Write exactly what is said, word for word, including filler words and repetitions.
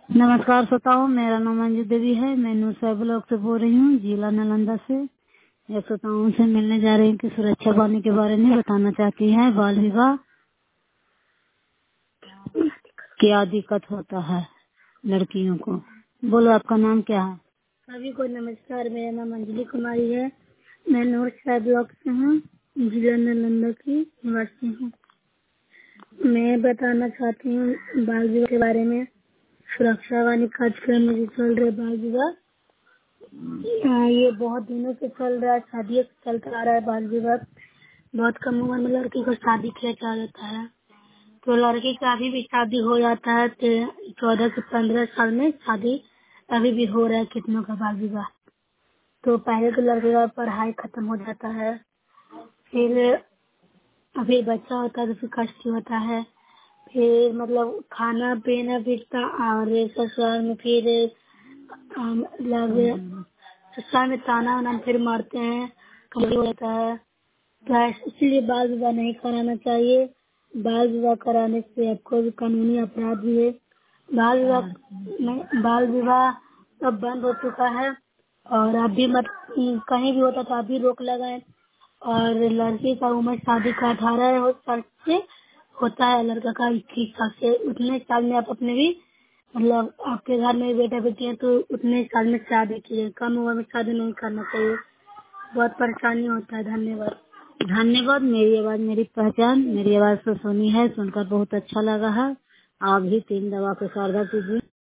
नमस्कार श्रोताओं, मेरा नाम अंजू देवी है। मैं न्यूज़ ब्लॉक से बोल रही हूँ, जिला नालंदा से। यह श्रोताओं से मिलने जा रही हूँ कि सुरक्षा पाने के बारे में बताना चाहती है। बाल विवाह क्या दिक्कत होता है लड़कियों को। बोलो, आपका नाम क्या है? सभी को नमस्कार। मेरा नाम अंजलि कुमारी है। मैं नूर ब्लॉक से हूँ, जिला नालंदा की निवासी हूँ। मैं बताना चाहती हूँ बाल विवाह के बारे में। सुरक्षा वानी कार्यक्रम में जो चल रहे बाल विवाह, हाँ, ये बहुत दिनों से चल रहा है। शादी चलता आ रहा है। बाल विवाह बहुत कम उम्र में लड़की को शादी किया जा जाता है। तो लड़की का अभी भी शादी हो जाता है। चौदह से पंद्रह साल में शादी अभी भी हो रहा है कितनों का बाल विवाह। तो पहले तो लड़के का पढ़ाई खत्म हो जाता है, फिर अभी बच्चा होता है तो फिर कष्ट होता है, फिर मतलब खाना पीना पीता और ससुराल में फिर अम, मतलब ससुराल में ताना वाना फिर मारते हैं, कमजोर होता है। तो ऐसे- इसलिए बाल विवाह नहीं कराना चाहिए। बाल विवाह कराने से आपको भी कानूनी अपराध भी है। बाल विवाह नहीं, बाल विवाह अब बंद हो चुका है और अभी मत कहीं भी होता तो अभी रोक लगाए। और लड़की का उम्र शादी का अठारह साल से होता है, लड़का का इक्कीस साल से। उतने साल में आप अपने भी मतलब आपके घर में बेटा बेटी है तो उतने साल में शादी कीजिए। कम उम्र में शादी नहीं करना चाहिए, बहुत परेशानी होता है। धन्यवाद। धन्यवाद। मेरी आवाज मेरी पहचान, मेरी आवाज तो सुनी है, सुनकर बहुत अच्छा लगा है। आप भी तीन दवा को साझा कीजिए।